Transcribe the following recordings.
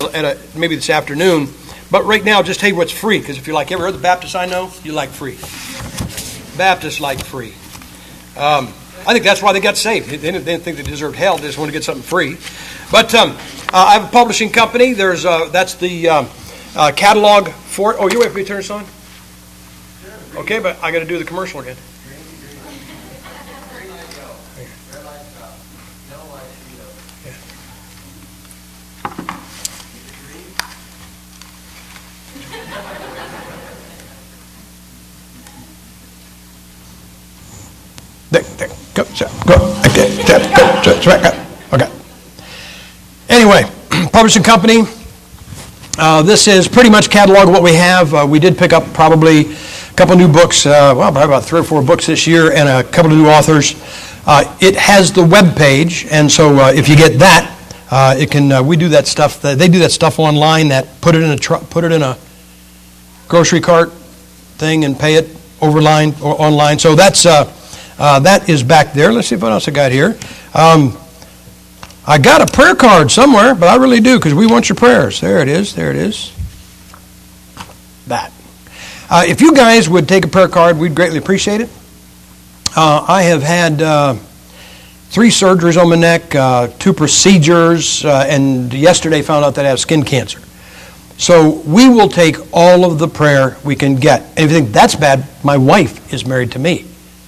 maybe this afternoon. But right now, just tell you what's free. Because if you're like every other Baptist I know, you like free. Baptists like free. I think that's why they got saved. They didn't think they deserved hell. They just wanted to get something free. But I have a publishing company. That's the catalog for... Oh, you wait for me to turn this on? Okay, but I got to do the commercial again. Okay. Anyway, publishing company. This is pretty much catalog of what we have. We did pick up probably a couple new books, probably about 3 or 4 books this year, and a couple of new authors. It has the web page, and so if you get that, it can. We do that stuff. They do that stuff online. That put it in a grocery cart thing and pay it online. So that's. That is back there. Let's see what else I got here. I got a prayer card somewhere, but I really do, because we want your prayers. There it is. That. If you guys would take a prayer card, we'd greatly appreciate it. I have had 3 surgeries on my neck, 2 procedures, and yesterday found out that I have skin cancer. So we will take all of the prayer we can get. And if you think that's bad, my wife is married to me,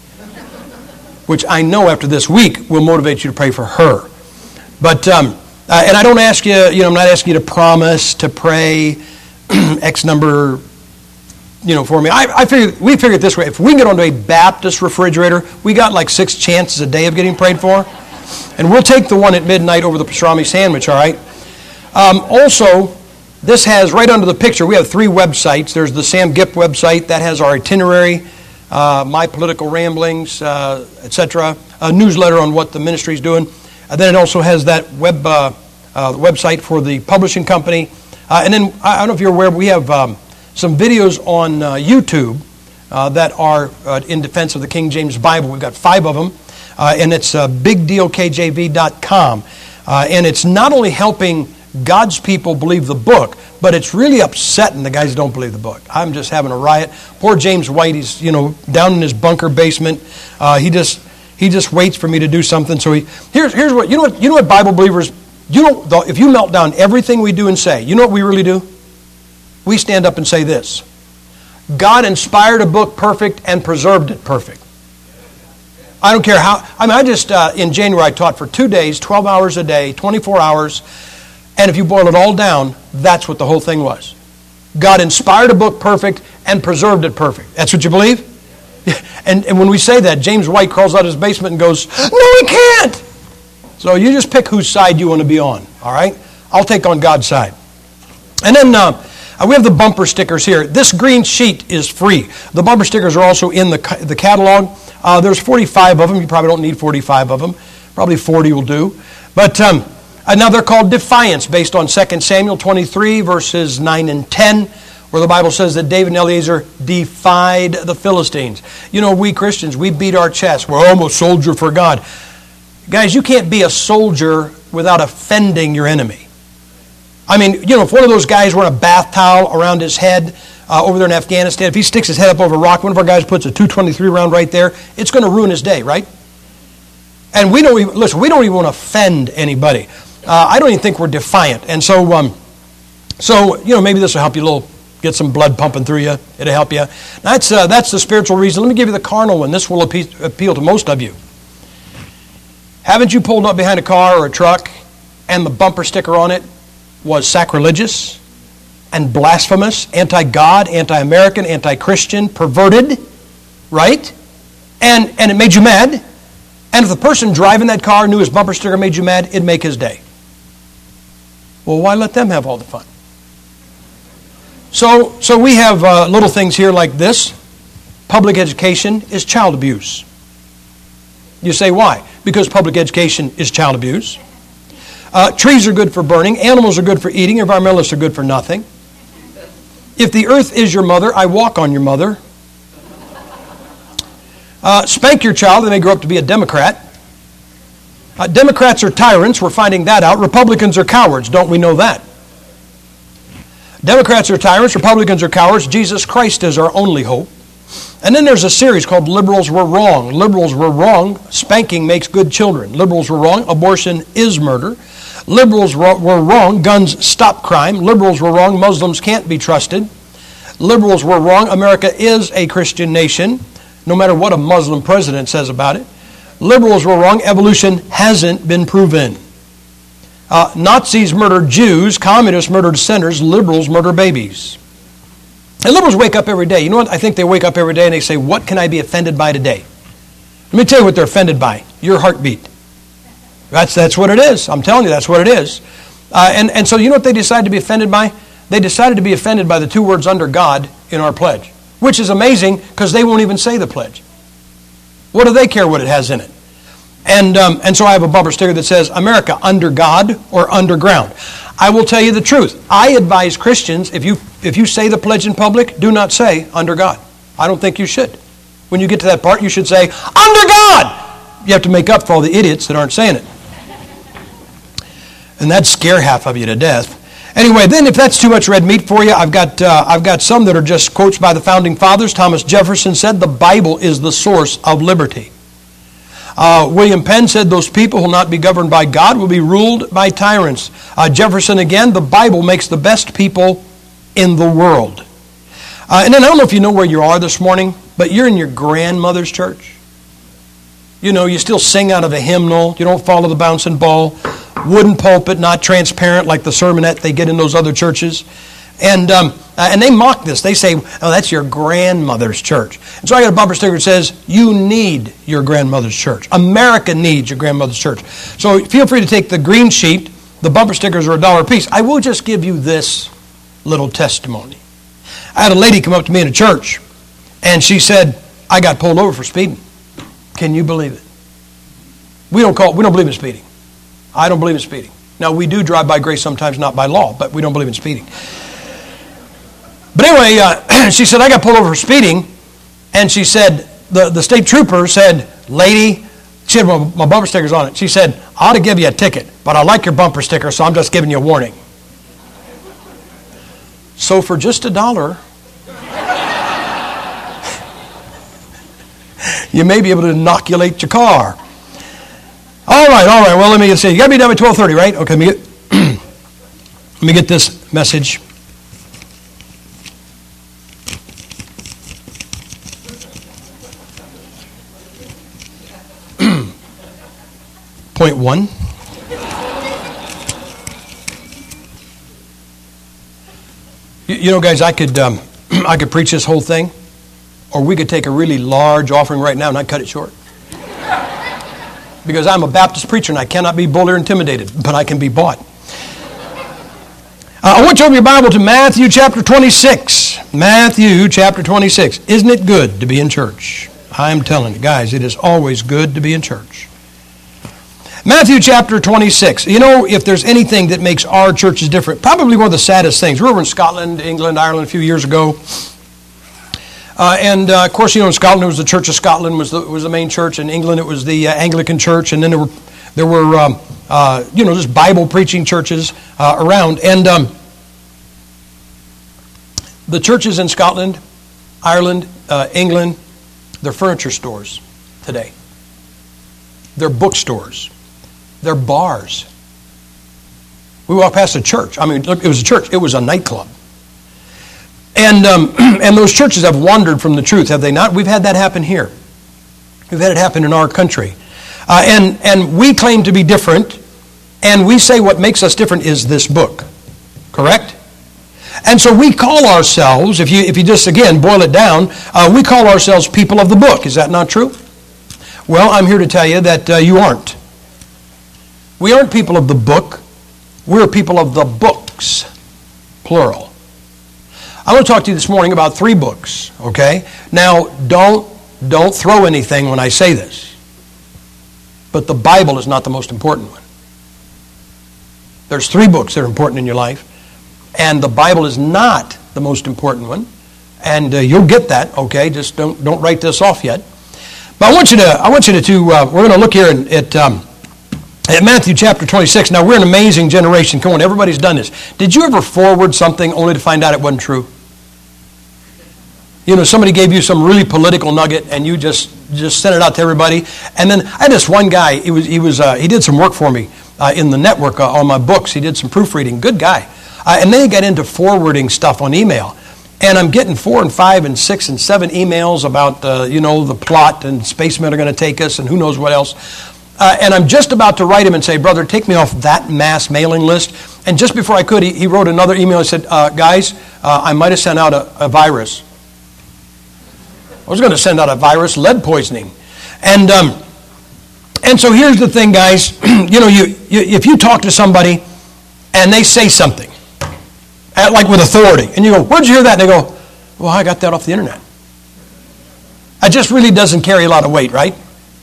which I know after this week will motivate you to pray for her. But, and I don't ask you, I'm not asking you to promise to pray X number, for me. We figured this way. If we can get onto a Baptist refrigerator, we got like 6 chances a day of getting prayed for. And we'll take the one at midnight over the pastrami sandwich, all right? Also, this has, right under the picture, we have 3 websites. There's the Sam Gipp website. That has our itinerary, my political ramblings, etc. A newsletter on what the ministry is doing. And then it also has that website for the publishing company. And then, I don't know if you're aware, we have some videos on YouTube that are in defense of the King James Bible. We've got 5 of them. And it's bigdealkjv.com. And it's not only helping God's people believe the book, but it's really upsetting the guys who don't believe the book. I'm just having a riot. Poor James White, he's down in his bunker basement. He just waits for me to do something. So here's what you know what Bible believers, if you melt down everything we do and say, you know what we really do? We stand up and say this: God inspired a book perfect and preserved it perfect. I don't care how. In January I taught for 2 days, 12 hours a day, 24 hours. And if you boil it all down, that's what the whole thing was. God inspired a book perfect and preserved it perfect. That's what you believe? And when we say that, James White crawls out of his basement and goes, "No, he can't!" So you just pick whose side you want to be on, all right? I'll take on God's side. And then we have the bumper stickers here. This green sheet is free. The bumper stickers are also in the catalog. There's 45 of them. You probably don't need 45 of them. Probably 40 will do. But now they're called Defiance, based on 2 Samuel 23, verses 9 and 10, where the Bible says that David and Eleazar defied the Philistines. We Christians, we beat our chest. I'm a soldier for God. Guys, you can't be a soldier without offending your enemy. If one of those guys wearing a bath towel around his head over there in Afghanistan, if he sticks his head up over a rock, one of our guys puts a .223 round right there, it's going to ruin his day, right? And we don't even want to offend anybody. I don't even think we're defiant. And so maybe this will help you get some blood pumping through you. It'll help you. That's the spiritual reason. Let me give you the carnal one. This will appeal to most of you. Haven't you pulled up behind a car or a truck and the bumper sticker on it was sacrilegious and blasphemous, anti-God, anti-American, anti-Christian, perverted, right? And it made you mad. And if the person driving that car knew his bumper sticker made you mad, it'd make his day. Well, why let them have all the fun? So we have little things here like this. Public education is child abuse. You say, why? Because public education is child abuse. Trees are good for burning. Animals are good for eating. Environmentalists are good for nothing. If the earth is your mother, I walk on your mother. Spank your child, and they grow up to be a Democrat. Democrats are tyrants. We're finding that out. Republicans are cowards. Don't we know that? Democrats are tyrants, Republicans are cowards, Jesus Christ is our only hope. And then there's a series called Liberals Were Wrong. Liberals were wrong. Spanking makes good children. Liberals were wrong. Abortion is murder. Liberals were wrong. Guns stop crime. Liberals were wrong. Muslims can't be trusted. Liberals were wrong. America is a Christian nation, no matter what a Muslim president says about it. Liberals were wrong. Evolution hasn't been proven. Nazis murdered Jews. Communists murdered dissenters. Liberals murder babies. And liberals wake up every day. You know what? I think they wake up every day and they say, what can I be offended by today? Let me tell you what they're offended by. Your heartbeat. That's what it is. I'm telling you, that's what it is. And so you know what they decided to be offended by? They decided to be offended by the two words under God in our pledge, which is amazing because they won't even say the pledge. What do they care what it has in it? And so I have a bumper sticker that says, America, under God or underground. I will tell you the truth. I advise Christians, if you say the pledge in public, do not say under God. I don't think you should. When you get to that part, you should say, under God! You have to make up for all the idiots that aren't saying it. And that'd scare half of you to death. Anyway, then if that's too much red meat for you, I've got some that are just quotes by the founding fathers. Thomas Jefferson said, the Bible is the source of liberty. William Penn said, those people who will not be governed by God will be ruled by tyrants. Jefferson again, the Bible makes the best people in the world. And then I don't know if you know where you are this morning, but you're in your grandmother's church. You know, you still sing out of a hymnal. You don't follow the bouncing ball. Wooden pulpit, not transparent like the sermonette they get in those other churches. And they mock this. They say, oh, that's your grandmother's church. And so I got a bumper sticker that says, you need your grandmother's church. America needs your grandmother's church. So feel free to take the green sheet. The bumper stickers are $1 a piece. I will just give you this little testimony. I had a lady come up to me in a church, and she said, I got pulled over for speeding. Can you believe it? We don't believe in speeding. I don't believe in speeding. Now, we do drive by grace sometimes, not by law, but we don't believe in speeding. But anyway, she said, I got pulled over for speeding, and she said, the state trooper said, lady, she had my bumper stickers on it. She said, I ought to give you a ticket, but I like your bumper sticker, so I'm just giving you a warning. So for just $1, you may be able to inoculate your car. All right. Well, let me see. You got to be done by 12:30, right? Okay, let me get this message. Point 1. You know, guys, I could preach this whole thing, or we could take a really large offering right now and I'd cut it short. Because I'm a Baptist preacher and I cannot be bullied or intimidated, but I can be bought. I want you to open your Bible to Matthew chapter 26. Matthew chapter 26. Isn't it good to be in church? I'm telling you, guys, it is always good to be in church. Matthew chapter 26. You know, if there's anything that makes our churches different, probably one of the saddest things. We were over in Scotland, England, Ireland a few years ago. Of course, you know, in Scotland, it was the Church of Scotland was the main church. In England, it was the Anglican Church. And then there were just Bible preaching churches around. And the churches in Scotland, Ireland, England, they're furniture stores today. They're bookstores. They're bars. We walked past a church. I mean, look, it was a church. It was a nightclub. And those churches have wandered from the truth, have they not? We've had that happen here. We've had it happen in our country. And we claim to be different, and we say what makes us different is this book. Correct? And so we call ourselves, if you just, again, boil it down, we call ourselves people of the book. Is that not true? Well, I'm here to tell you that you aren't. We aren't people of the book. We're people of the books, plural. I want to talk to you this morning about 3 books, okay? Now, don't throw anything when I say this. But the Bible is not the most important one. There's 3 books that are important in your life, and the Bible is not the most important one. And you'll get that, okay? Just don't write this off yet. But I want you to we're going to look here at In Matthew chapter 26, now we're an amazing generation. Come on, everybody's done this. Did you ever forward something only to find out it wasn't true? You know, somebody gave you some really political nugget and you just sent it out to everybody. And then I had this one guy, he did some work for me in the network on my books. He did some proofreading, good guy. And then he got into forwarding stuff on email. And I'm getting 4 and 5 and 6 and 7 emails about, the plot and spacemen are going to take us and who knows what else. And I'm just about to write him and say, brother, take me off that mass mailing list. And just before I could, he wrote another email. He said, guys, I might have sent out a virus. I was going to send out a virus, lead poisoning. And so here's the thing, guys. If you talk to somebody and they say something, like with authority, and you go, where'd you hear that? And they go, well, I got that off the internet. It just really doesn't carry a lot of weight, right?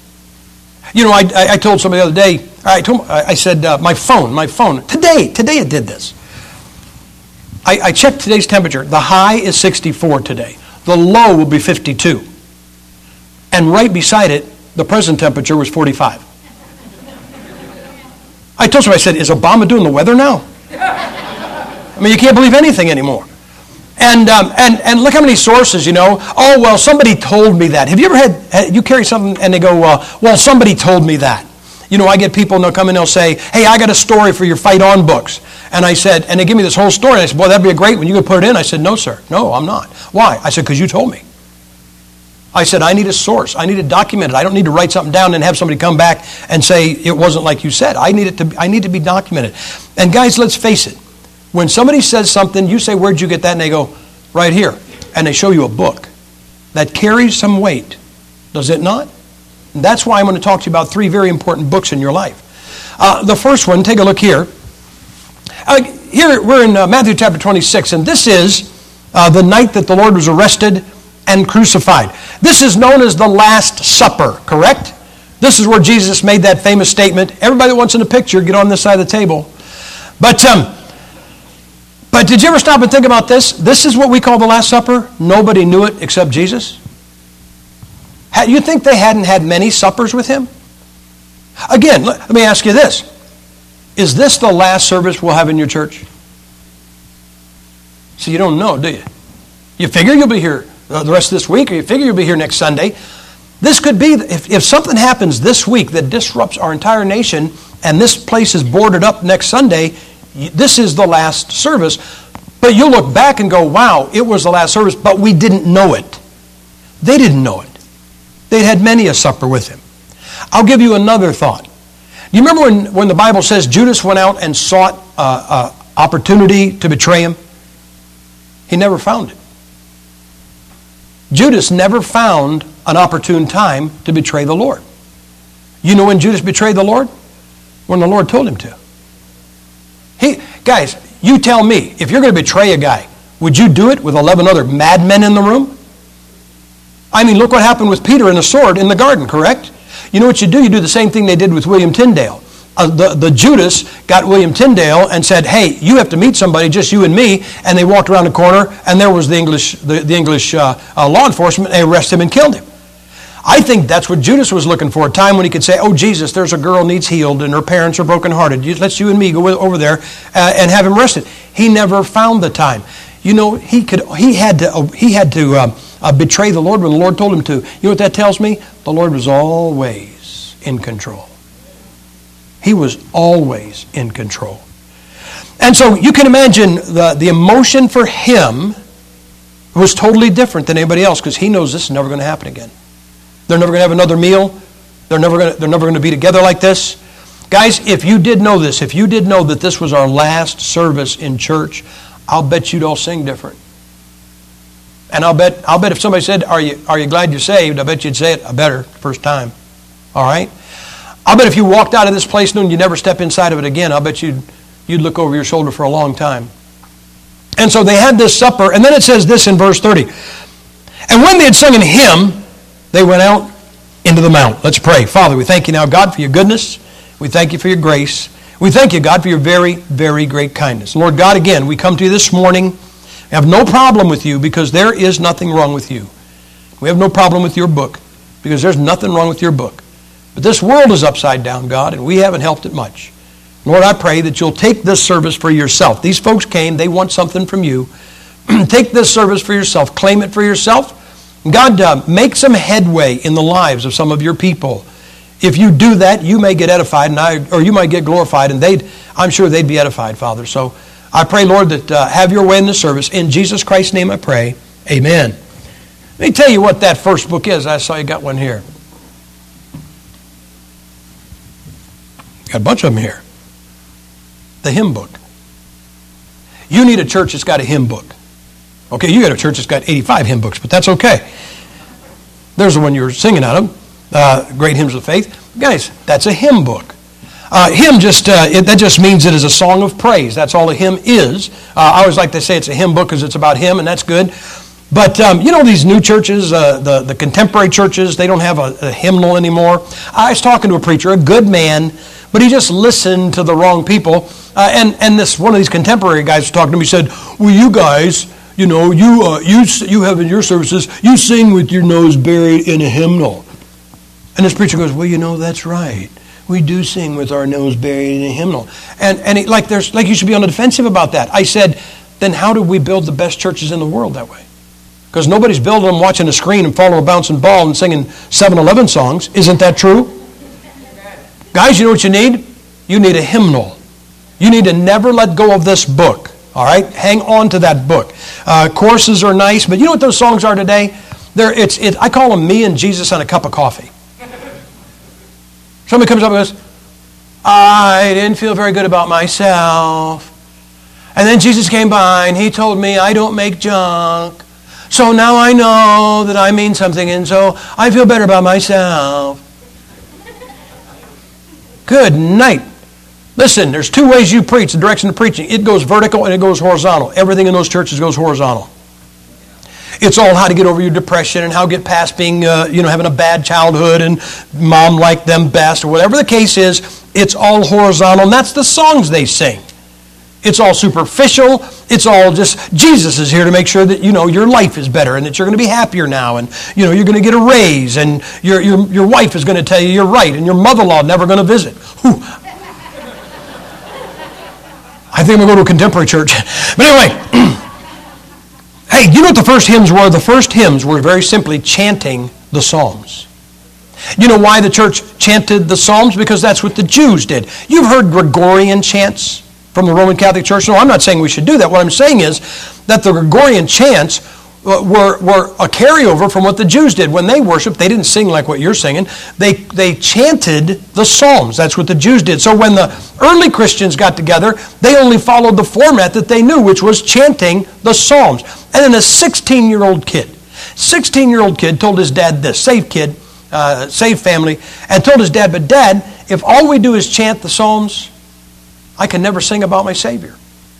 I told somebody the other day, I said, my phone, today it did this. I checked today's temperature. The high is 64 today. The low will be 52. And right beside it, the present temperature was 45. I told somebody, I said, is Obama doing the weather now? I mean, you can't believe anything anymore. And look how many sources, Oh, well, somebody told me that. Have you ever you carry something and they go, well, somebody told me that. I get people and they'll come and they'll say, hey, I got a story for your Fight On books. And I said, and they give me this whole story. And I said, boy, that'd be a great one. You could put it in. I said, no, sir. No, I'm not. Why? I said, because you told me. I said, I need a source. I need to document it. I don't need to write something down and have somebody come back and say it wasn't like you said. I need to be documented. And guys, let's face it. When somebody says something, you say, where'd you get that? And they go, right here. And they show you a book that carries some weight. Does it not? And that's why I'm going to talk to you about 3 very important books in your life. The first one, take a look here. Here we're in Matthew chapter 26, and this is the night that the Lord was arrested and crucified. This is known as the Last Supper, correct? This is where Jesus made that famous statement. Everybody that wants in the picture, get on this side of the table. But did you ever stop and think about this? This is what we call the Last Supper. Nobody knew it except Jesus. You think they hadn't had many suppers with him? Again, let me ask you this. Is this the last service we'll have in your church? So you don't know, do you? You figure you'll be here the rest of this week, or you figure you'll be here next Sunday. This could be, if something happens this week that disrupts our entire nation, and this place is boarded up next Sunday, this is the last service. But you'll look back and go, wow, it was the last service, but we didn't know it. They didn't know it. They'd had many a supper with him. I'll give you another thought. Do you remember when the Bible says Judas went out and sought opportunity to betray him? He never found it. Judas never found an opportune time to betray the Lord. You know when Judas betrayed the Lord? When the Lord told him to. Guys, you tell me, if you're going to betray a guy, would you do it with 11 other madmen in the room? I mean, look what happened with Peter and the sword in the garden, correct? You know what you do? You do the same thing they did with William Tyndale. The Judas got William Tyndale and said, hey, you have to meet somebody, just you and me. And they walked around the corner, and there was the English law enforcement. They arrested him and killed him. I think that's what Judas was looking for, a time when he could say, oh, Jesus, there's a girl needs healed, and her parents are brokenhearted. Let's you and me go over there and have him arrested. He never found the time. You know, he had to betray the Lord when the Lord told him to. You know what that tells me? The Lord was always in control. He was always in control. And so you can imagine the emotion for him was totally different than anybody else, because he knows this is never going to happen again. They're never going to have another meal. They're never going to be together like this. Guys, if you did know this, if you did know that this was our last service in church, I'll bet you'd all sing different. And I'll bet if somebody said, are you glad you're saved? I bet you'd say it better first time. All right? I'll bet if you walked out of this place knowing you never step inside of it again, I'll bet you'd look over your shoulder for a long time. And so they had this supper, and then it says this in verse 30. And when they had sung an hymn, they went out into the mount. Let's pray. Father, we thank you now, God, for your goodness. We thank you for your grace. We thank you, God, for your very, very great kindness. Lord God, again, we come to you this morning. We have no problem with you because there is nothing wrong with you. We have no problem with your book because there's nothing wrong with your book. But But this world is upside down, God, and we haven't helped it much. Lord, I pray that you'll take this service for yourself. These folks came, they want something from you. Take this service for yourself. Claim it for yourself. God, make some headway in the lives of some of your people. If you do that, you may get edified, or you might get glorified, and I'm sure they'd be edified, Father. So I pray, Lord, that have your way in this service. In Jesus Christ's name I pray. Amen. Let me tell you what that first book is. I saw you got one here. Got a bunch of them here. The hymn book. You need a church that's got a hymn book. Okay, you got a church that's got 85 hymn books, but that's okay. There's the one you were singing out of, Great Hymns of Faith. Guys, that's a hymn book. Hymn that just means it is a song of praise. That's all a hymn is. I always like to say it's a hymn book because it's about him, and that's good. But these new churches, the contemporary churches, they don't have a hymnal anymore. I was talking to a preacher, a good man, but he just listened to the wrong people. And one of these contemporary guys was talking to me. He said, "Well, you guys, you have in your services, you sing with your nose buried in a hymnal." And this preacher goes, "Well, that's right. We do sing with our nose buried in a hymnal." And you should be on the defensive about that. I said, then how do we build the best churches in the world that way? Because nobody's building them watching a screen and following a bouncing ball and singing 7-Eleven songs. Isn't that true? Guys, you know what you need? You need a hymnal. You need to never let go of this book. All right? Hang on to that book. Courses are nice, but you know what those songs are today? I call them me and Jesus and a cup of coffee. Somebody comes up and goes, "I didn't feel very good about myself. And then Jesus came by and he told me I don't make junk. So now I know that I mean something, and so I feel better about myself." Good night. Listen, there's two ways you preach, the direction of preaching. It goes vertical and it goes horizontal. Everything in those churches goes horizontal. It's all how to get over your depression and how to get past being, having a bad childhood and mom liked them best or whatever the case is. It's all horizontal, and that's the songs they sing. It's all superficial. It's all just, Jesus is here to make sure that, your life is better and that you're going to be happier now and, you're going to get a raise and your wife is going to tell you you're right and your mother-in-law never going to visit. Whew. I think I'm going to go to a contemporary church. But anyway, hey, you know what the first hymns were? The first hymns were very simply chanting the Psalms. You know why the church chanted the Psalms? Because that's what the Jews did. You've heard Gregorian chants from the Roman Catholic Church. No, I'm not saying we should do that. What I'm saying is that the Gregorian chants were a carryover from what the Jews did. When they worshiped, they didn't sing like what you're singing. They chanted the Psalms. That's what the Jews did. So when the early Christians got together, they only followed the format that they knew, which was chanting the Psalms. And then a 16-year-old kid told his dad this, saved kid, saved family, and told his dad, "But Dad, if all we do is chant the Psalms, I can never sing about my Savior."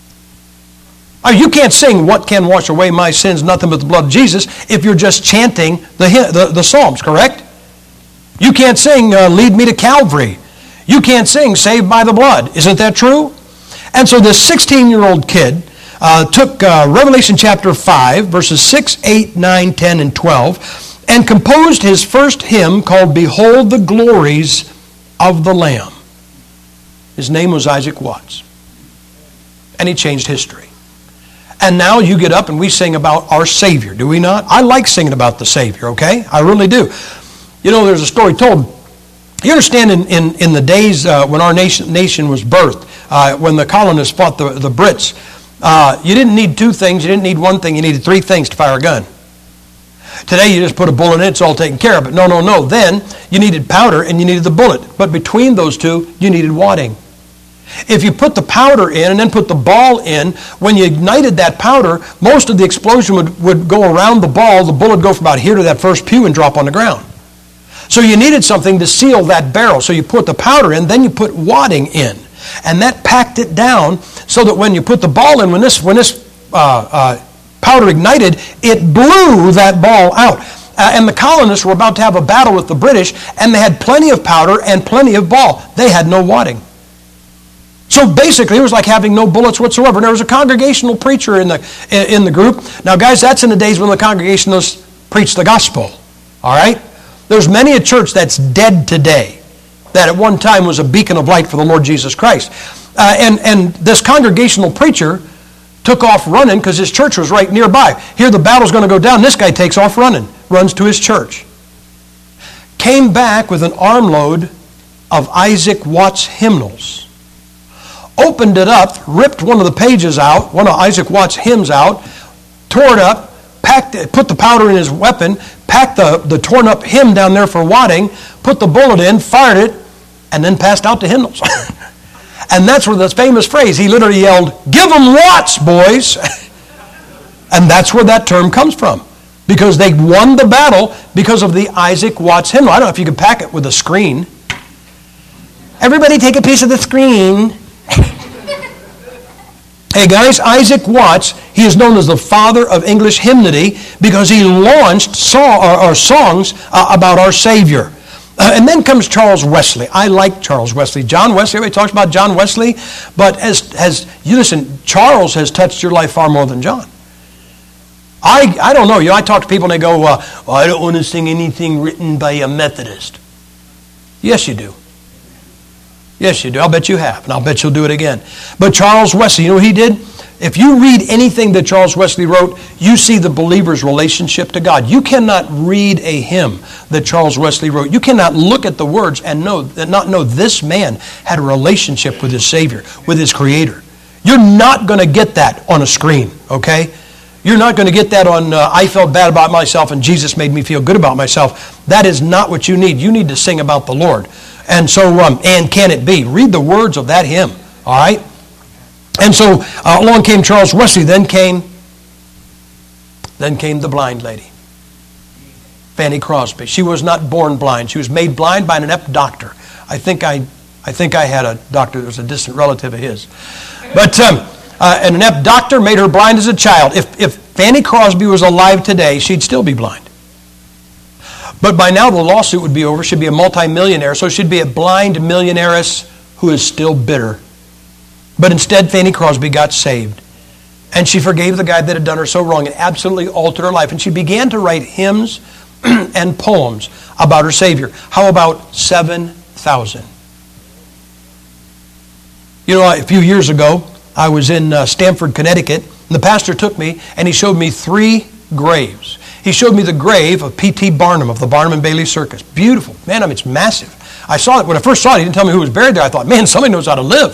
You can't sing "What can wash away my sins? Nothing but the blood of Jesus" if you're just chanting the Psalms, correct? You can't sing "Lead me to Calvary." You can't sing "Saved by the blood." Isn't that true? And so this 16-year-old kid took Revelation chapter 5, verses 6, 8, 9, 10, and 12, and composed his first hymn called "Behold the Glories of the Lamb." His name was Isaac Watts. And he changed history. And now you get up and we sing about our Savior, do we not? I like singing about the Savior, okay? I really do. There's a story told. You understand in the days when our nation was birthed, when the colonists fought the Brits, you didn't need two things, you didn't need one thing, you needed three things to fire a gun. Today you just put a bullet in it, it's all taken care of. But no. Then you needed powder and you needed the bullet. But between those two, you needed wadding. If you put the powder in and then put the ball in, when you ignited that powder, most of the explosion would go around the ball. The bullet would go from about here to that first pew and drop on the ground. So you needed something to seal that barrel. So you put the powder in, then you put wadding in. And that packed it down so that when you put the ball in, when this powder ignited, it blew that ball out. And the colonists were about to have a battle with the British, and they had plenty of powder and plenty of ball. They had no wadding. So basically, it was like having no bullets whatsoever. And there was a congregational preacher in the group. Now, guys, that's in the days when the congregationalists preached the gospel. All right? There's many a church that's dead today. that at one time was a beacon of light for the Lord Jesus Christ. And this congregational preacher took off running because his church was right nearby. Here the battle's going to go down. This guy takes off running, runs to his church. Came back with an armload of Isaac Watts hymnals. Opened it up, ripped one of the pages out, one of Isaac Watts' hymns out, tore it up, packed it, put the powder in his weapon, packed the torn up hymn down there for wadding, put the bullet in, fired it, and then passed out the hymnals. And that's where this famous phrase, he literally yelled, "Give them Watts, boys!" And that's where that term comes from. Because they won the battle because of the Isaac Watts hymnal. I don't know if you could pack it with a screen. Everybody take a piece of the screen. Hey guys, Isaac Watts, he is known as the father of English hymnody because he launched songs about our Savior. And then comes Charles Wesley. I like Charles Wesley. John Wesley, everybody talks about John Wesley, but as you listen, Charles has touched your life far more than John. I don't know. You know, I talk to people and they go, well, I don't want to sing anything written by a Methodist. Yes, you do. Yes, you do. I'll bet you have, and I'll bet you'll do it again. But Charles Wesley, you know what he did? If you read anything that Charles Wesley wrote, you see the believer's relationship to God. You cannot read a hymn that Charles Wesley wrote. You cannot look at the words and not know this man had a relationship with his Savior, with his Creator. You're not going to get that on a screen, okay? You're not going to get that on, I felt bad about myself and Jesus made me feel good about myself. That is not what you need. You need to sing about the Lord. And so, and can it be? Read the words of that hymn, all right? And so along came Charles Wesley. Then came the blind lady, Fanny Crosby. She was not born blind. She was made blind by an inept doctor. I think I had a doctor that was a distant relative of his. But an inept doctor made her blind as a child. If Fanny Crosby was alive today, she'd still be blind. But by now the lawsuit would be over. She'd be a multimillionaire, so she'd be a blind millionairess who is still bitter. But instead, Fanny Crosby got saved. And she forgave the guy that had done her so wrong. It absolutely altered her life. And she began to write hymns and poems about her Savior. How about 7,000? You know, a few years ago, I was in Stamford, Connecticut, and the pastor took me and he showed me 3 graves. He showed me the grave of P.T. Barnum of the Barnum and Bailey Circus. Beautiful. Man, I mean, it's massive. I saw it. When I first saw it, he didn't tell me who was buried there. I thought, man, somebody knows how to live.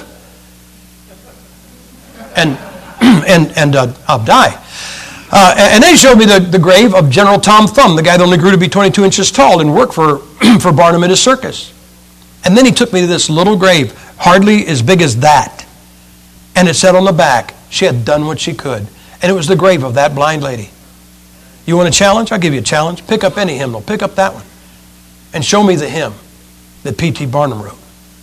And I'll die. And then he showed me the grave of General Tom Thumb, the guy that only grew to be 22 inches tall and worked for Barnum and his circus. And then he took me to this little grave, hardly as big as that. And it said on the back, she had done what she could. And it was the grave of that blind lady. You want a challenge? I'll give you a challenge. Pick up any hymnal. Pick up that one. And show me the hymn that P.T. Barnum wrote.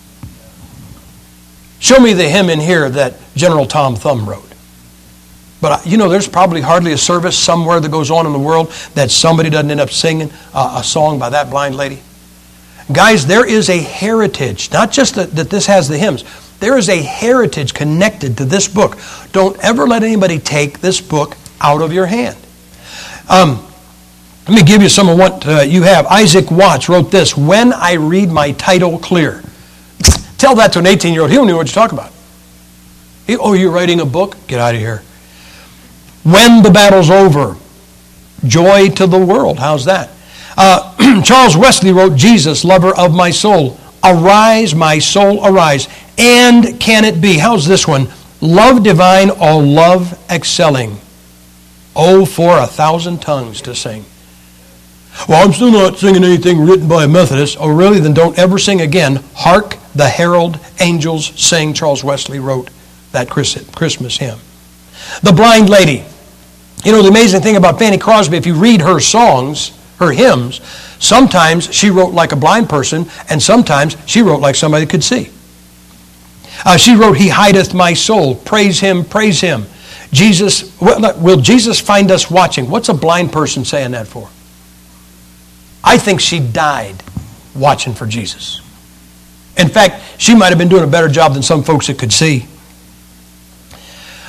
Show me the hymn in here that General Tom Thumb wrote. But you know, there's probably hardly a service somewhere that goes on in the world that somebody doesn't end up singing a song by that blind lady. Guys, there is a heritage. Not just that this has the hymns. There is a heritage connected to this book. Don't ever let anybody take this book out of your hand. Let me give you some of what you have. Isaac Watts wrote this, "When I read my title clear." Tell that to an 18-year-old. He don't know what you're talking about. Oh, you're writing a book? Get out of here. When the battle's over, joy to the world. How's that? Charles Wesley wrote, "Jesus, lover of my soul, arise, my soul, arise. And can it be?" How's this one? "Love divine, all love excelling. Oh, for 1,000 tongues to sing." Well, I'm still not singing anything written by a Methodist. Oh, really? Then don't ever sing again. "Hark, the herald angels sing." Charles Wesley wrote that Christmas hymn. The blind lady. You know, the amazing thing about Fanny Crosby, if you read her songs, her hymns, sometimes she wrote like a blind person, and sometimes she wrote like somebody could see. She wrote, "He hideth my soul. Praise him, praise him. Jesus, will Jesus find us watching?" What's a blind person saying that for? I think she died watching for Jesus. In fact, she might have been doing a better job than some folks that could see.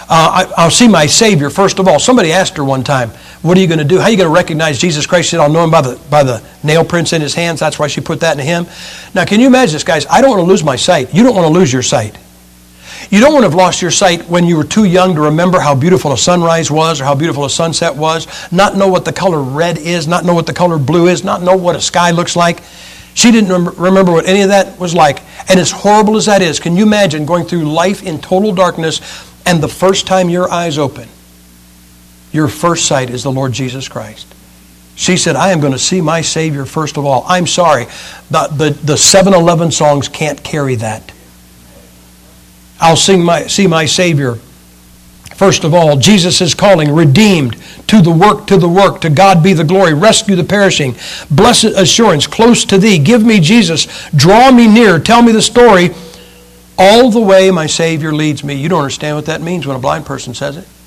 I'll see my Savior, first of all. Somebody asked her one time, what are you going to do? How are you going to recognize Jesus Christ? She said, I'll know him by the nail prints in his hands. That's why she put that in him. Now, can you imagine this, guys? I don't want to lose my sight. You don't want to lose your sight. You don't want to have lost your sight when you were too young to remember how beautiful a sunrise was or how beautiful a sunset was, not know what the color red is, not know what the color blue is, not know what a sky looks like. She didn't remember what any of that was like. And as horrible as that is, can you imagine going through life in total darkness and the first time your eyes open, your first sight is the Lord Jesus Christ? She said, I am going to see my Savior first of all. I'm sorry, the 7-Eleven songs can't carry that. I'll see my Savior first of all. Jesus is calling, redeemed, to the work, to God be the glory, rescue the perishing, blessed assurance, close to thee, give me Jesus, draw me near, tell me the story, all the way my Savior leads me. You don't understand what that means when a blind person says it.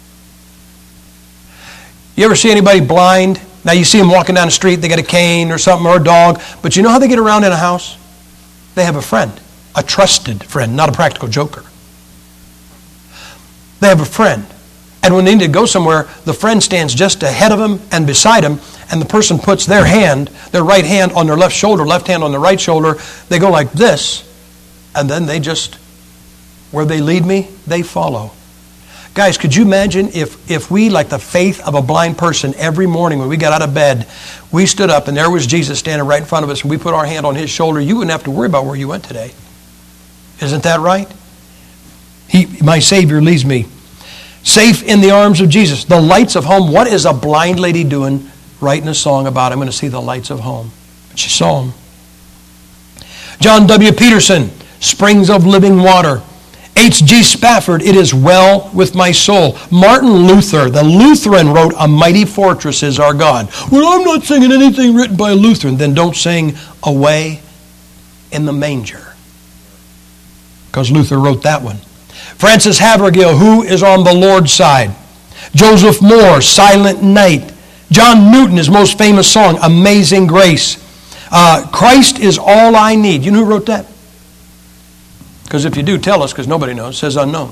You ever see anybody blind? Now you see them walking down the street, they got a cane or something or a dog, but you know how they get around in a house? They have a friend, a trusted friend, not a practical joker. They have a friend. And when they need to go somewhere, the friend stands just ahead of them and beside them, and the person puts their right hand on their left shoulder, left hand on their right shoulder. They go like this, and then they just, where they lead me, they follow. Guys, could you imagine if we, like the faith of a blind person, every morning when we got out of bed, we stood up and there was Jesus standing right in front of us and we put our hand on his shoulder, you wouldn't have to worry about where you went today. Isn't that right? My Savior leads me. Safe in the arms of Jesus. The lights of home. What is a blind lady doing writing a song about, I'm going to see the lights of home? But she saw them. John W. Peterson, Springs of Living Water. H.G. Spafford, It Is Well With My Soul. Martin Luther, the Lutheran, wrote, A Mighty Fortress Is Our God. Well, I'm not singing anything written by a Lutheran. Then don't sing Away in the Manger, because Luther wrote that one. Francis Havergal, Who is on the Lord's Side? Joseph Moore, Silent Night. John Newton, his most famous song, Amazing Grace. Christ is All I Need. You know who wrote that? Because if you do, tell us, because nobody knows. It says unknown.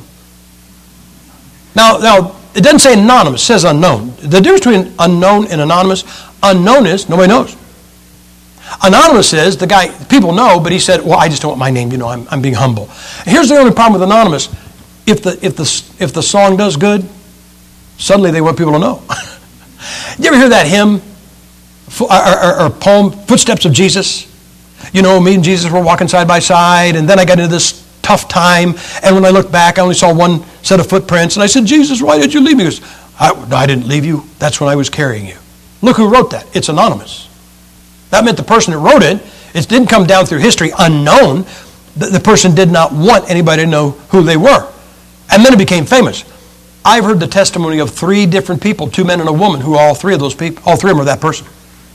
Now, it doesn't say anonymous. It says unknown. The difference between unknown and anonymous, unknown is nobody knows. Anonymous is the guy, people know, but he said, well, I just don't want my name, I'm being humble. Here's the only problem with anonymous. If the song does good, suddenly they want people to know. You ever hear that hymn or poem, Footsteps of Jesus? Me and Jesus were walking side by side, and then I got into this tough time, and when I looked back, I only saw one set of footprints, and I said, Jesus, why did you leave me? He goes, I didn't leave you. That's when I was carrying you. Look who wrote that. It's anonymous. That meant the person that wrote it didn't come down through history unknown. The person did not want anybody to know who they were. And then it became famous. I've heard the testimony of 3 different people, 2 men and a woman, who all 3 of them are that person.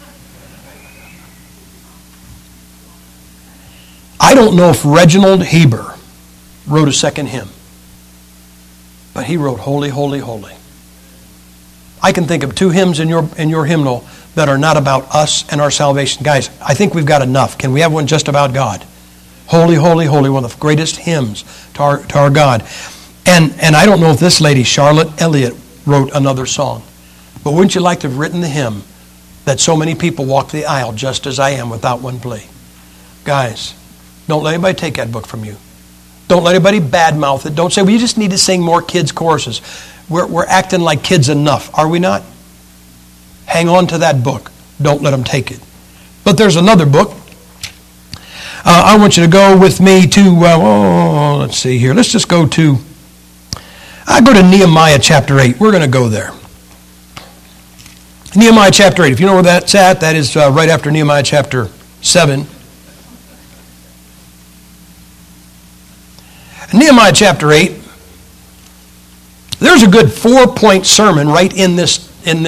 I don't know if Reginald Heber wrote a second hymn, but he wrote Holy, Holy, Holy. I can think of 2 hymns in your hymnal that are not about us and our salvation. Guys, I think we've got enough. Can we have one just about God? Holy, Holy, Holy, one of the greatest hymns to our God. And I don't know if this lady, Charlotte Elliott, wrote another song. But wouldn't you like to have written the hymn that so many people walk the aisle just as I am without one plea? Guys, don't let anybody take that book from you. Don't let anybody badmouth it. Don't say, well, you just need to sing more kids' choruses. We're acting like kids enough, are we not? Hang on to that book. Don't let them take it. But there's another book. I want you to go with me to, let's see here. Let's just go to Nehemiah chapter 8. We're going to go there. Nehemiah chapter 8. If you know where that's at, that is right after Nehemiah chapter 7. Nehemiah chapter 8. There's a good 4-point sermon right in this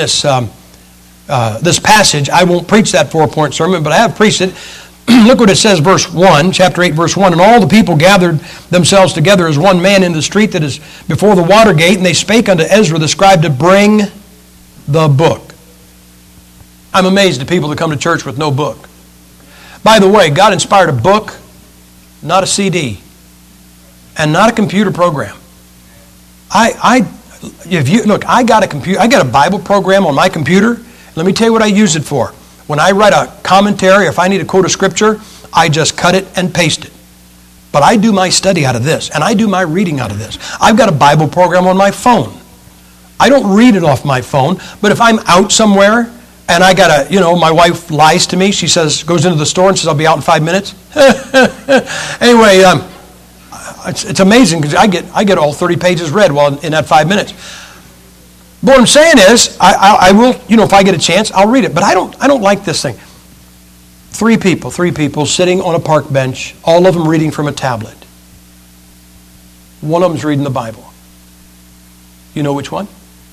passage. I won't preach that 4-point sermon, but I have preached it. Look what it says, verse 1, chapter 8, verse 1. And all the people gathered themselves together as one man in the street that is before the water gate, and they spake unto Ezra the scribe to bring the book. I'm amazed at people that come to church with no book. By the way, God inspired a book, not a CD, and not a computer program. If you look, I got a Bible program on my computer. Let me tell you what I use it for. When I write a commentary, or if I need to quote a scripture, I just cut it and paste it. But I do my study out of this, and I do my reading out of this. I've got a Bible program on my phone. I don't read it off my phone, but if I'm out somewhere and I got my wife lies to me. She goes into the store and says, I'll be out in 5 minutes. Anyway, it's amazing because I get all 30 pages read in that 5 minutes. But what I'm saying is, I will, if I get a chance, I'll read it. But I don't like this thing. Three people sitting on a park bench, all of them reading from a tablet. One of them's reading the Bible. You know which one?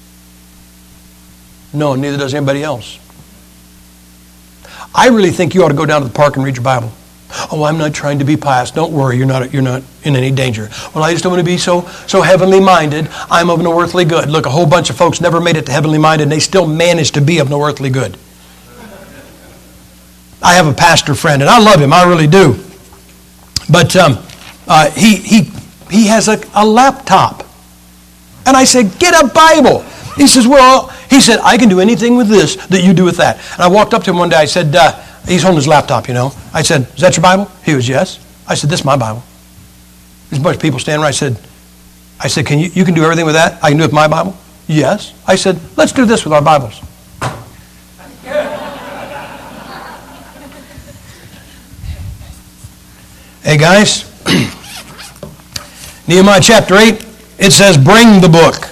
No, neither does anybody else. I really think you ought to go down to the park and read your Bible. Oh, I'm not trying to be pious. Don't worry, you're not in any danger. Well, I just don't want to be so heavenly minded. I'm of no earthly good. Look, a whole bunch of folks never made it to heavenly minded, and they still managed to be of no earthly good. I have a pastor friend, and I love him. I really do. But he has a laptop, and I said, get a Bible. He says, I can do anything with this that you do with that. And I walked up to him one day. I said, he's holding his laptop, I said, is that your Bible? He was, yes. I said, this is my Bible. There's a bunch of people standing around. I said, can you can do everything with that? I can do it with my Bible? Yes. I said, let's do this with our Bibles. Hey guys, Nehemiah chapter 8, it says, bring the book.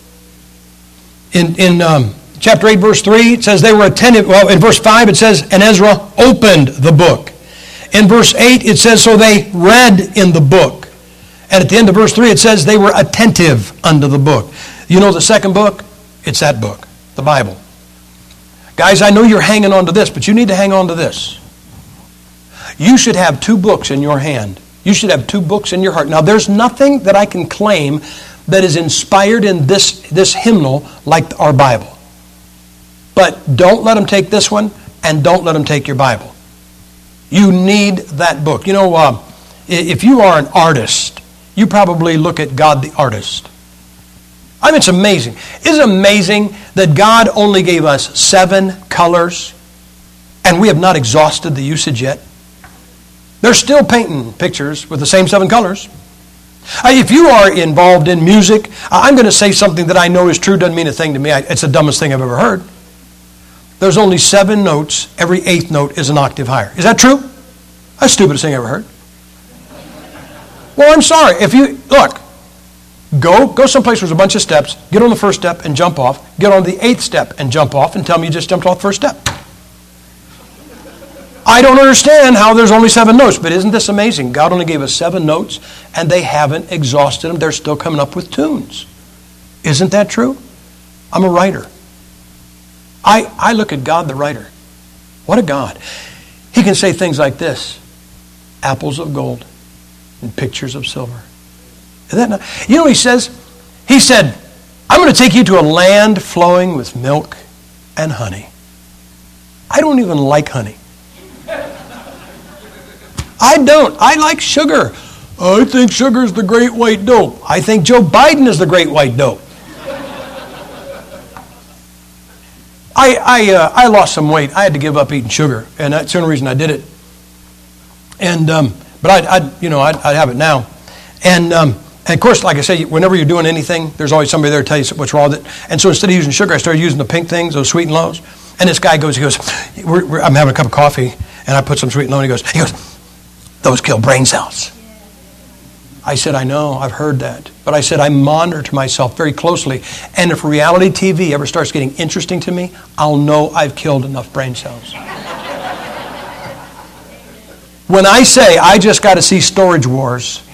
In chapter 8, verse 3, it says they were attentive. Well, in verse 5, it says, and Ezra opened the book. In verse 8, it says, so they read in the book. And at the end of verse 3, it says they were attentive unto the book. You know the second book? It's that book, the Bible. Guys, I know you're hanging on to this, but you need to hang on to this. You should have two books in your hand. You should have two books in your heart. Now, there's nothing that I can claim that is inspired in this hymnal like our Bible. But don't let them take this one, and don't let them take your Bible. You need that book. If you are an artist, you probably look at God the artist. I mean, it's amazing. Isn't it amazing that God only gave us 7 colors, and we have not exhausted the usage yet? They're still painting pictures with the same 7 colors. If you are involved in music, I'm going to say something that I know is true, doesn't mean a thing to me. It's the dumbest thing I've ever heard. There's only 7 notes. Every 8th note is an octave higher. Is that true? That's the stupidest thing I ever heard. Well, I'm sorry. If you, look, go someplace where there's a bunch of steps, get on the first step and jump off, get on the 8th step and jump off, and tell me you just jumped off the first step. I don't understand how there's only 7 notes, but isn't this amazing? God only gave us 7 notes, and they haven't exhausted them. They're still coming up with tunes. Isn't that true? I'm a writer. I look at God the writer. What a God. He can say things like this: apples of gold and pictures of silver. Is that not? You know what he says? He said, I'm going to take you to a land flowing with milk and honey. I don't even like honey. I don't. I like sugar. I think sugar is the great white dope. I think Joe Biden is the great white dope. I lost some weight. I had to give up eating sugar, and that's the only reason I did it. And but I'd have it now. And of course, like I say, whenever you're doing anything, there's always somebody there to tell you what's wrong with it. And so instead of using sugar, I started using the pink things, those sweet and lows. And this guy goes, I'm having a cup of coffee, and I put some sweet and low, and he goes, those kill brain cells. I said, I know, I've heard that. But I said, I monitor myself very closely. And if reality TV ever starts getting interesting to me, I'll know I've killed enough brain cells. When I say I just got to see Storage Wars,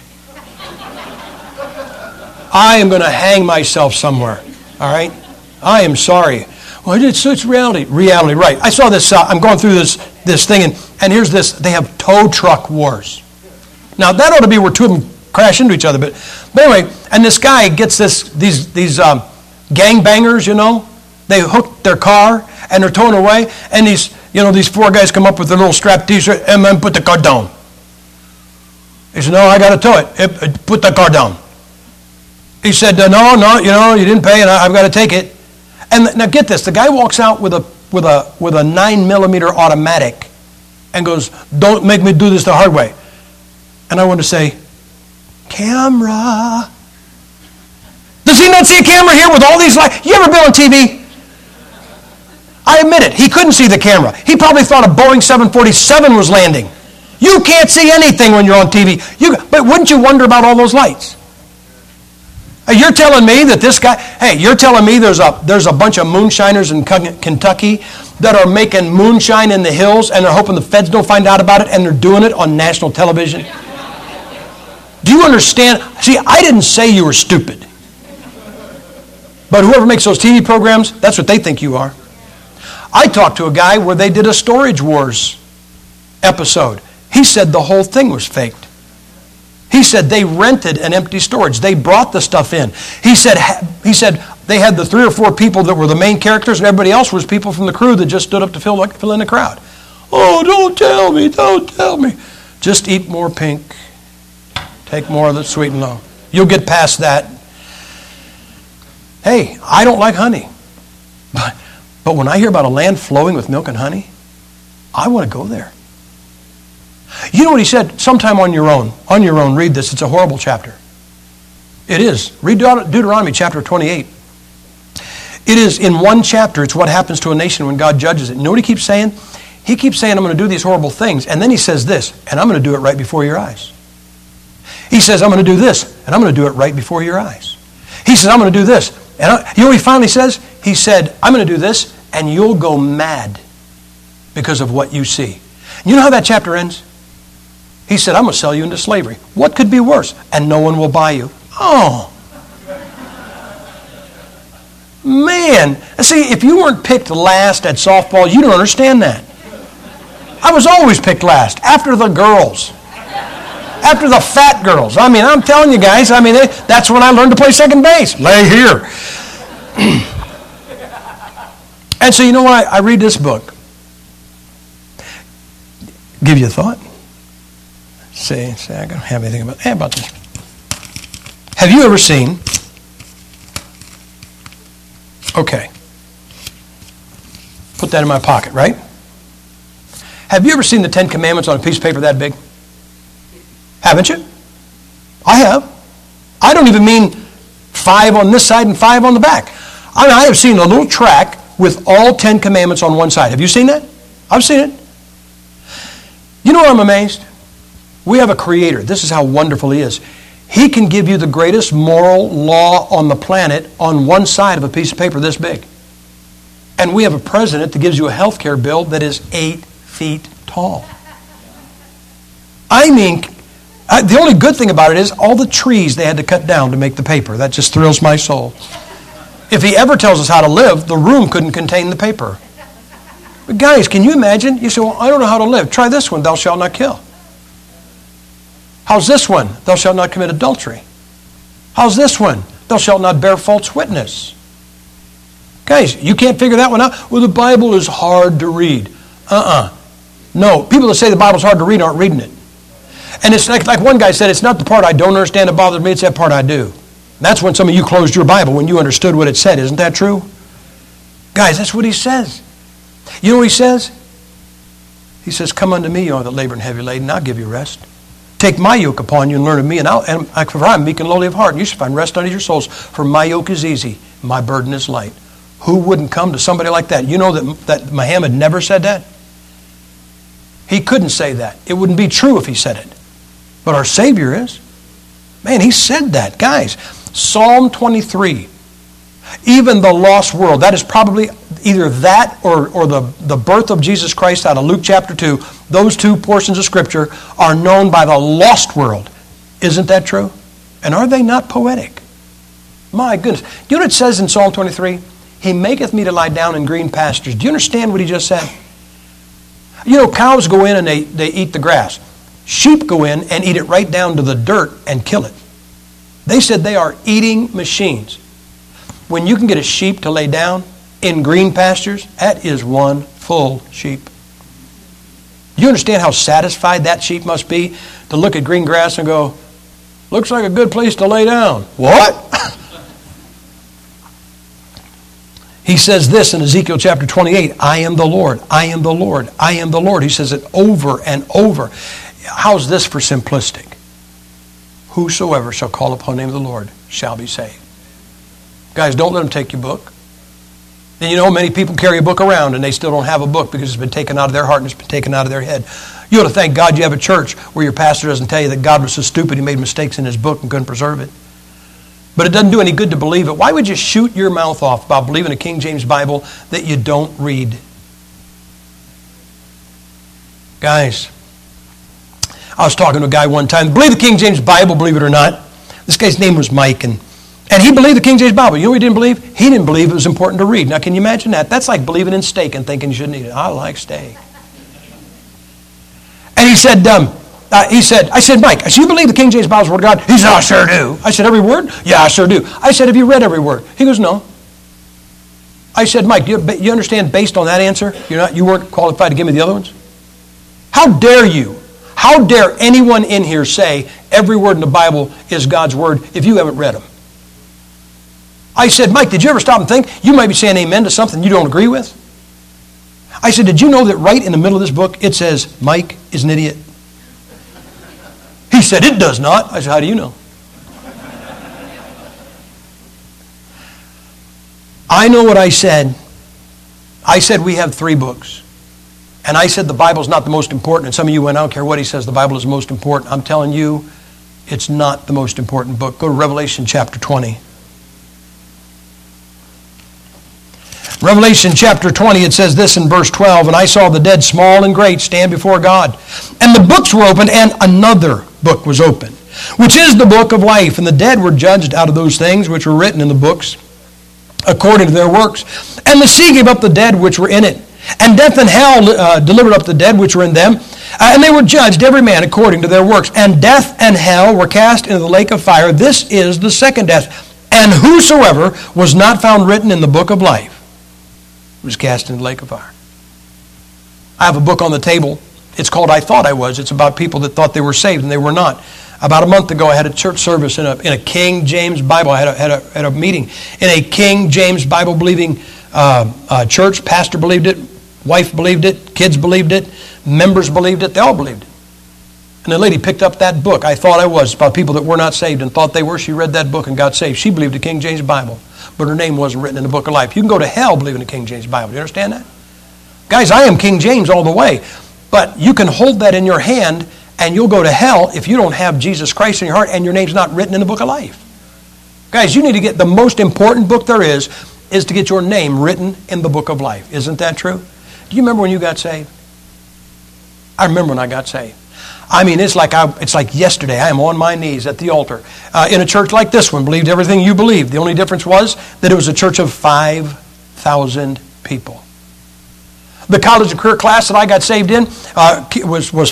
I am going to hang myself somewhere. All right? I am sorry. Well, it's reality. Reality, right. I saw this, I'm going through this thing, and here's this. They have tow truck wars. Now, that ought to be where two of them crash into each other. But anyway, and this guy gets these gangbangers, they hook their car, and they're towing away, and these 4 guys come up with their little strap t-shirt, and then put the car down. He said, no, I got to tow it. Put the car down. He said, no, you didn't pay, and I've got to take it. And now get this, the guy walks out with a 9mm automatic and goes, don't make me do this the hard way. And I want to say, camera. Does he not see a camera here with all these lights? You ever been on TV? I admit it, he couldn't see the camera. He probably thought a Boeing 747 was landing. You can't see anything when you're on TV. But wouldn't you wonder about all those lights? You're telling me that this guy, you're telling me there's a bunch of moonshiners in Kentucky that are making moonshine in the hills and they're hoping the feds don't find out about it and they're doing it on national television? Do you understand? See, I didn't say you were stupid. But whoever makes those TV programs, that's what they think you are. I talked to a guy where they did a Storage Wars episode. He said the whole thing was faked. He said they rented an empty storage. They brought the stuff in. He said they had the 3 or 4 people that were the main characters and everybody else was people from the crew that just stood up to fill in the crowd. Oh, don't tell me. Just eat more pink. Take more of the sweet and low. You'll get past that. Hey, I don't like honey. But when I hear about a land flowing with milk and honey, I want to go there. You know what he said? Sometime on your own, read this. It's a horrible chapter. It is. Read Deuteronomy chapter 28. It is in one chapter. It's what happens to a nation when God judges it. You know what he keeps saying? He keeps saying, I'm going to do these horrible things. And then he says this, and I'm going to do it right before your eyes. He says, I'm going to do this, and I'm going to do it right before your eyes. He says, I'm going to do this. And you know what he finally says? He said, I'm going to do this, and you'll go mad because of what you see. You know how that chapter ends? He said, I'm going to sell you into slavery. What could be worse? And no one will buy you. Oh. Man. See, if you weren't picked last at softball, you don't understand that. I was always picked last, after the girls. After the fat girls. I mean, I'm telling you guys, that's when I learned to play second base. Lay here. And so you know what? I read this book. Give you a thought. Say, I don't have anything about this. Have you ever seen? Okay. Put that in my pocket, right? Have you ever seen the 10 Commandments on a piece of paper that big? Haven't you? I have. I don't even mean 5 on this side and 5 on the back. I have seen a little tract with all 10 Commandments on one side. Have you seen that? I've seen it. You know what I'm amazed? We have a creator. This is how wonderful he is. He can give you the greatest moral law on the planet on one side of a piece of paper this big. And we have a president that gives you a health care bill that is 8 feet tall. I mean, the only good thing about it is all the trees they had to cut down to make the paper. That just thrills my soul. If he ever tells us how to live, the room couldn't contain the paper. But guys, can you imagine? You say, well, I don't know how to live. Try this one, thou shalt not kill. How's this one? Thou shalt not commit adultery. How's this one? Thou shalt not bear false witness. Guys, you can't figure that one out? Well, the Bible is hard to read. No, people that say the Bible's hard to read aren't reading it. And it's like one guy said, it's not the part I don't understand that bothers me, it's that part I do. That's when some of you closed your Bible, when you understood what it said. Isn't that true? Guys, that's what he says. You know what he says? He says, come unto me, all that labor and heavy laden, and I'll give you rest. Take my yoke upon you and learn of me, for I'm meek and lowly of heart, and you shall find rest unto your souls. For my yoke is easy, my burden is light. Who wouldn't come to somebody like that? You know that Muhammad never said that? He couldn't say that. It wouldn't be true if he said it. But our Savior is. Man, he said that. Guys, Psalm 23. Even the lost world. That is probably either that or the birth of Jesus Christ out of Luke chapter 2. Those two portions of Scripture are known by the lost world. Isn't that true? And are they not poetic? My goodness. Do you know what it says in Psalm 23? He maketh me to lie down in green pastures. Do you understand what he just said? You know, cows go in and they eat the grass. Sheep go in and eat it right down to the dirt and kill it. They said they are eating machines. When you can get a sheep to lay down in green pastures, that is one full sheep. You understand how satisfied that sheep must be to look at green grass and go, Looks like a good place to lay down. What? He says this in Ezekiel chapter 28, I am the Lord, I am the Lord, I am the Lord. He says it over and over. How's this for simplistic? Whosoever shall call upon the name of the Lord shall be saved. Guys, don't let them take your book. And you know, many people carry a book around and they still don't have a book because it's been taken out of their heart and it's been taken out of their head. You ought to thank God you have a church where your pastor doesn't tell you that God was so stupid he made mistakes in his book and couldn't preserve it. But it doesn't do any good to believe it. Why would you shoot your mouth off about believing a King James Bible that you don't read? Guys, I was talking to a guy one time. Believe the King James Bible, believe it or not. This guy's name was Mike, and he believed the King James Bible. You know what he didn't believe? He didn't believe it was important to read. Now, can you imagine that? That's like believing in steak and thinking you shouldn't eat it. I like steak. And he said, I said, Mike, I said, you believe the King James Bible is the Word of God? He said, I sure do. I said, every word? Yeah, I sure do. I said, have you read every word? He goes, no. I said, Mike, you understand based on that answer, you weren't qualified to give me the other ones? How dare you? How dare anyone in here say every word in the Bible is God's Word if you haven't read them? I said, Mike, did you ever stop and think you might be saying amen to something you don't agree with? I said, did you know that right in the middle of this book it says Mike is an idiot? He said, it does not. I said, how do you know? I know what I said. I said we have 3 books. And I said the Bible's not the most important. And some of you went, I don't care what he says, the Bible is the most important. I'm telling you, it's not the most important book. Go to Revelation chapter 20. Revelation chapter 20, it says this in verse 12, and I saw the dead, small and great, stand before God. And the books were opened, and another book was opened, which is the book of life. And the dead were judged out of those things which were written in the books, according to their works. And the sea gave up the dead which were in it. And death and hell delivered up the dead which were in them. And they were judged, every man according to their works. And death and hell were cast into the lake of fire. This is the second death. And whosoever was not found written in the book of life was cast into the lake of fire. I have a book on the table. It's called I Thought I Was. It's about people that thought they were saved and they were not. About a month ago, I had a church service in a King James Bible. I had a meeting in a King James Bible believing church. Pastor believed it. Wife believed it. Kids believed it. Members believed it. They all believed it. And the lady picked up that book, I Thought I Was, about people that were not saved and thought they were. She read that book and got saved. She believed the King James Bible, but her name wasn't written in the book of life. You can go to hell believing the King James Bible. Do you understand that? Guys, I am King James all the way. But you can hold that in your hand and you'll go to hell if you don't have Jesus Christ in your heart and your name's not written in the book of life. Guys, you need to get the most important book there is to get your name written in the book of life. Isn't that true? Do you remember when you got saved? I remember when I got saved. I mean, it's like yesterday. I am on my knees at the altar in a church like this one. Believed everything you believed. The only difference was that it was a church of 5,000 people. The college and career class that I got saved in was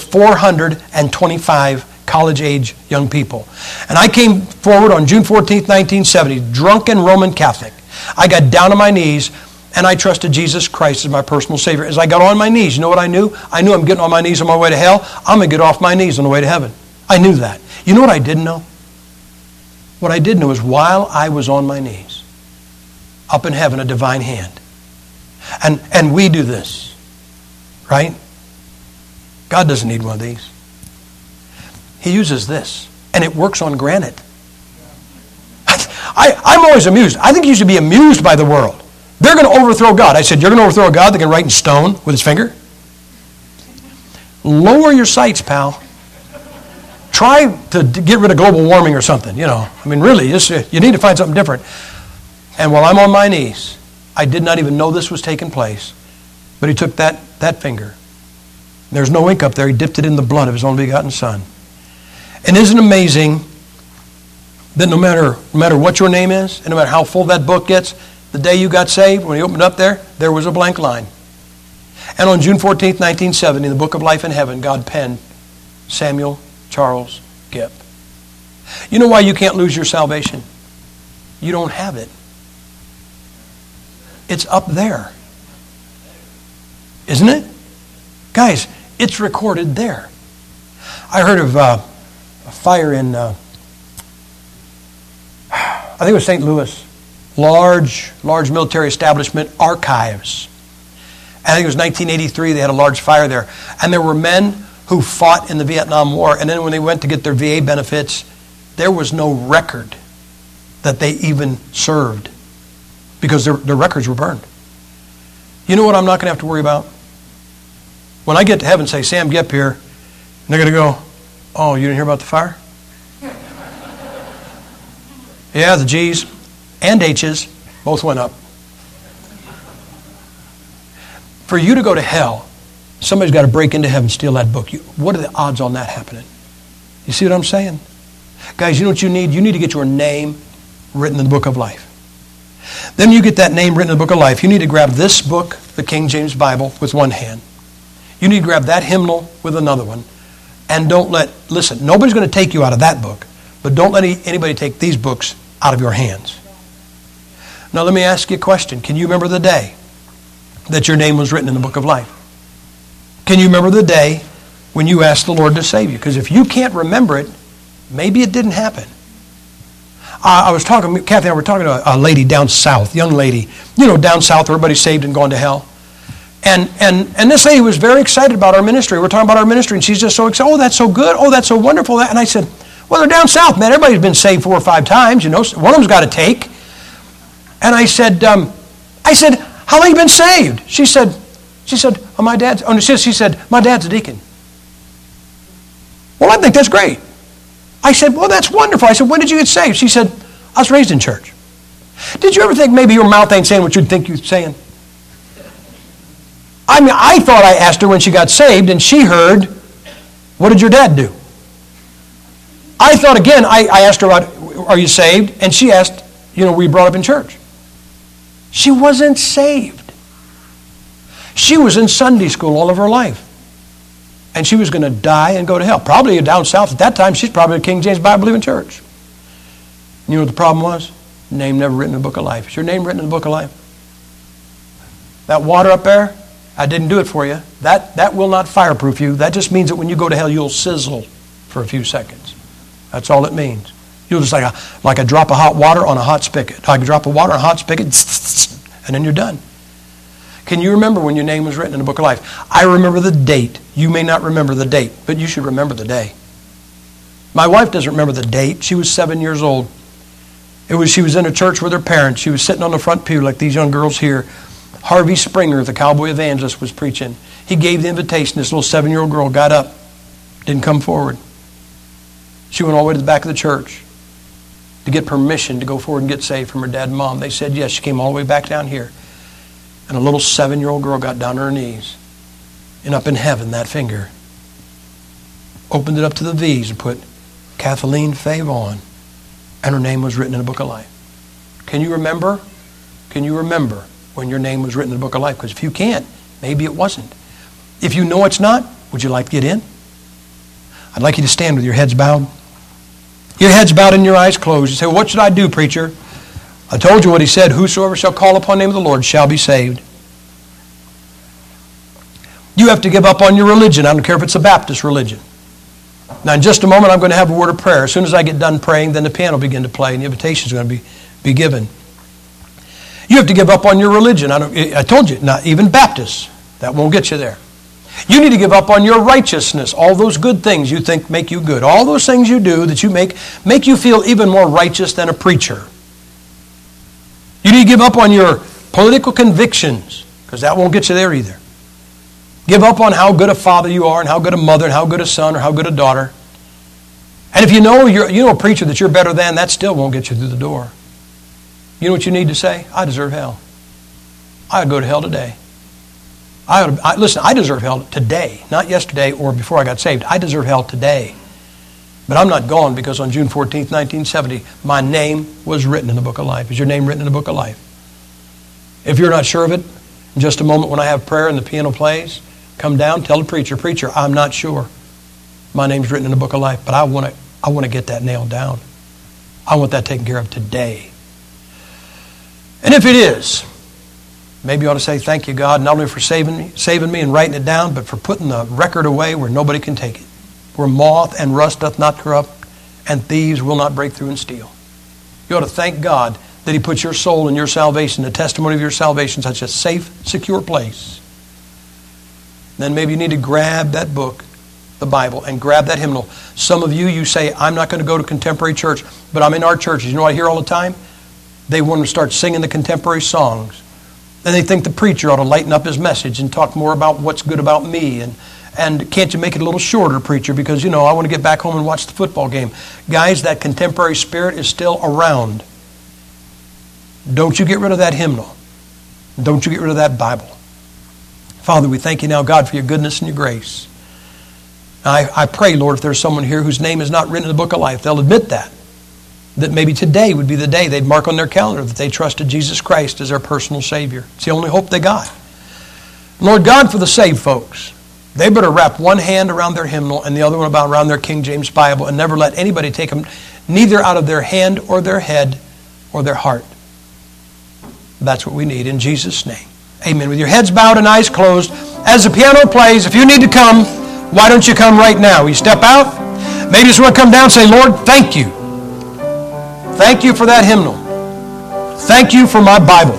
425 college-age young people. And I came forward on June 14th, 1970, drunken Roman Catholic. I got down on my knees and I trusted Jesus Christ as my personal Savior. As I got on my knees, you know what I knew? I knew I'm getting on my knees on my way to hell. I'm going to get off my knees on the way to heaven. I knew that. You know what I didn't know? What I did know is while I was on my knees, up in heaven, a divine hand. And we do this, right? God doesn't need one of these. He uses this, and it works on granite. I'm always amused. I think you should be amused by the world. They're going to overthrow God. I said, you're going to overthrow a God that can write in stone with his finger? Lower your sights, pal. Try to get rid of global warming or something, I mean, really, you need to find something different. And while I'm on my knees, I did not even know this was taking place. But he took that finger. There's no ink up there. He dipped it in the blood of his only begotten Son. And isn't it amazing that no matter what your name is, and no matter how full that book gets, the day you got saved, when you opened up there was a blank line. And on June 14th, 1970, in the book of life in heaven, God penned Samuel Charles Gipp. You know why you can't lose your salvation? You don't have it. It's up there. Isn't it? Guys, it's recorded there. I heard of a fire in I think it was St. Louis. Large military establishment, archives. I think it was 1983, they had a large fire there. And there were men who fought in the Vietnam War, and then when they went to get their VA benefits, there was no record that they even served because their records were burned. You know what I'm not going to have to worry about? When I get to heaven, say, Sam, get up here, and they're going to go, oh, you didn't hear about the fire? Yeah, the G's and H's both went up. For you to go to hell, somebody's got to break into heaven, steal that book. What are the odds on that happening? You see what I'm saying? Guys, you know what you need? You need to get your name written in the book of life. Then you get that name written in the book of life. You need to grab this book, the King James Bible, with one hand. You need to grab that hymnal with another one. And listen, nobody's going to take you out of that book, but don't let anybody take these books out of your hands. Now let me ask you a question. Can you remember the day that your name was written in the book of life? Can you remember the day when you asked the Lord to save you? Because if you can't remember it, maybe it didn't happen. Kathy and I were talking to a lady down south, young lady. You know, down south, everybody's saved and gone to hell. And this lady was very excited about our ministry. We're talking about our ministry, and she's just so excited. Oh, that's so good. Oh, that's so wonderful. And I said, well, they're down south, man. Everybody's been saved 4 or 5 times. You know, one of them's got to take. And I said, how long have you been saved? She said, oh, my dad's. Oh, she said, my dad's a deacon. Well, I think that's great. I said, well, that's wonderful. I said, when did you get saved? She said, I was raised in church. Did you ever think maybe your mouth ain't saying what you'd think you're saying? I mean, I thought I asked her when she got saved, and she heard, what did your dad do? I thought, again, I asked her, are you saved? And she asked, were you brought up in church? She wasn't saved. She was in Sunday school all of her life. And she was going to die and go to hell. Probably down south at that time, she's probably a King James Bible-believing church. You know what the problem was? Name never written in the book of life. Is your name written in the book of life? That water up there, I didn't do it for you. That will not fireproof you. That just means that when you go to hell, you'll sizzle for a few seconds. That's all it means. You'll just like a drop of hot water on a hot spigot. Like a drop of water on a hot spigot, and then you're done. Can you remember when your name was written in the book of life? I remember the date. You may not remember the date, but you should remember the day. My wife doesn't remember the date. She was 7 years old. She was in a church with her parents. She was sitting on the front pew like these young girls here. Harvey Springer, the cowboy evangelist, was preaching. He gave the invitation. This little 7-year-old girl got up, didn't come forward. She went all the way to the back of the church to get permission to go forward and get saved from her dad and mom. They said yes. She came all the way back down here. And a little 7-year-old girl got down on her knees. And up in heaven, that finger opened it up to the V's and put Kathleen Favon. And her name was written in the book of life. Can you remember? Can you remember when your name was written in the book of life? Because if you can't, maybe it wasn't. If you know it's not, would you like to get in? I'd like you to stand with your heads bowed. Your heads bowed and your eyes closed. You say, well, what should I do, preacher? I told you what he said. Whosoever shall call upon the name of the Lord shall be saved. You have to give up on your religion. I don't care if it's a Baptist religion. Now, in just a moment, I'm going to have a word of prayer. As soon as I get done praying, then the piano will begin to play, and the invitation is going to be given. You have to give up on your religion. I told you, not even Baptists. That won't get you there. You need to give up on your righteousness, all those good things you think make you good. All those things you do that you make you feel even more righteous than a preacher. You need to give up on your political convictions, because that won't get you there either. Give up on how good a father you are, and how good a mother, and how good a son, or how good a daughter. And if you know a preacher that you're better than, that still won't get you through the door. You know what you need to say? I deserve hell. I would go to hell today. Listen, I deserve hell today, not yesterday or before I got saved. I deserve hell today. But I'm not gone, because on June 14th, 1970, my name was written in the book of life. Is your name written in the book of life? If you're not sure of it, in just a moment when I have prayer and the piano plays, come down, tell the preacher, I'm not sure. My name's written in the book of life, but I want to get that nailed down. I want that taken care of today. And if it is, maybe you ought to say, thank you, God, not only for saving me and writing it down, but for putting the record away where nobody can take it, where moth and rust doth not corrupt, and thieves will not break through and steal. You ought to thank God that He put your soul and your salvation, the testimony of your salvation, in such a safe, secure place. Then maybe you need to grab that book, the Bible, and grab that hymnal. Some of you say, I'm not going to go to contemporary church, but I'm in our churches. You know what I hear all the time? They want to start singing the contemporary songs. And they think the preacher ought to lighten up his message and talk more about what's good about me. And can't you make it a little shorter, preacher, because, I want to get back home and watch the football game. Guys, that contemporary spirit is still around. Don't you get rid of that hymnal. Don't you get rid of that Bible. Father, we thank you now, God, for your goodness and your grace. I pray, Lord, if there's someone here whose name is not written in the book of life, they'll admit that maybe today would be the day they'd mark on their calendar that they trusted Jesus Christ as their personal Savior. It's the only hope they got. Lord God, for the saved folks, they better wrap one hand around their hymnal and the other one around their King James Bible and never let anybody take them neither out of their hand or their head or their heart. That's what we need in Jesus' name. Amen. With your heads bowed and eyes closed, as the piano plays, if you need to come, why don't you come right now? You step out. Maybe you just want to come down and say, Lord, thank you. Thank you for that hymnal. Thank you for my Bible.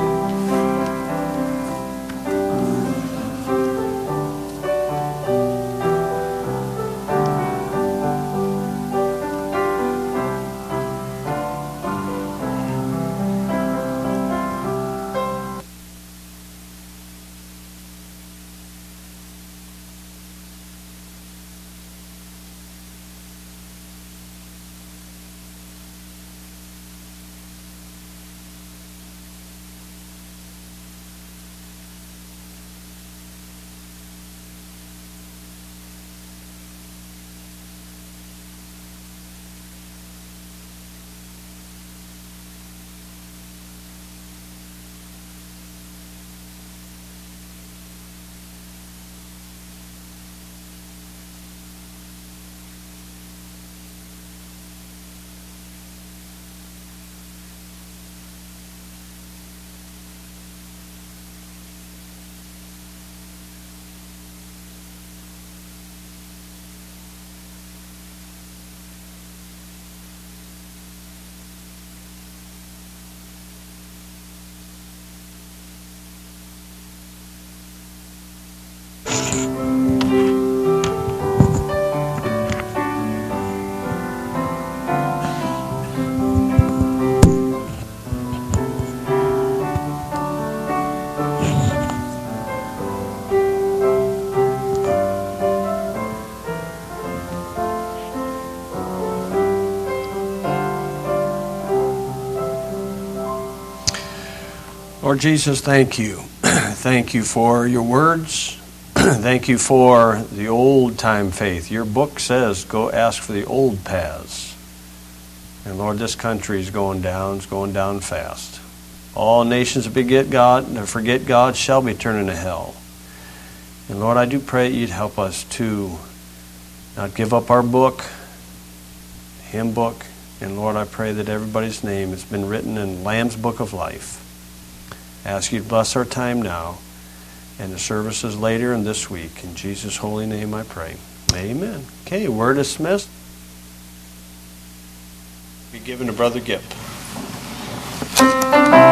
Lord Jesus, thank you. Thank you for your words. Thank you for the old-time faith. Your book says, go ask for the old paths. And Lord, this country is going down. It's going down fast. All nations that forget God shall be turned into hell. And Lord, I do pray you'd help us to not give up our book, hymn book. And Lord, I pray that everybody's name has been written in Lamb's Book of Life. I ask you to bless our time now and the services later and this week. In Jesus' holy name I pray. Amen. Okay, we're dismissed. Be given to Brother Gipp.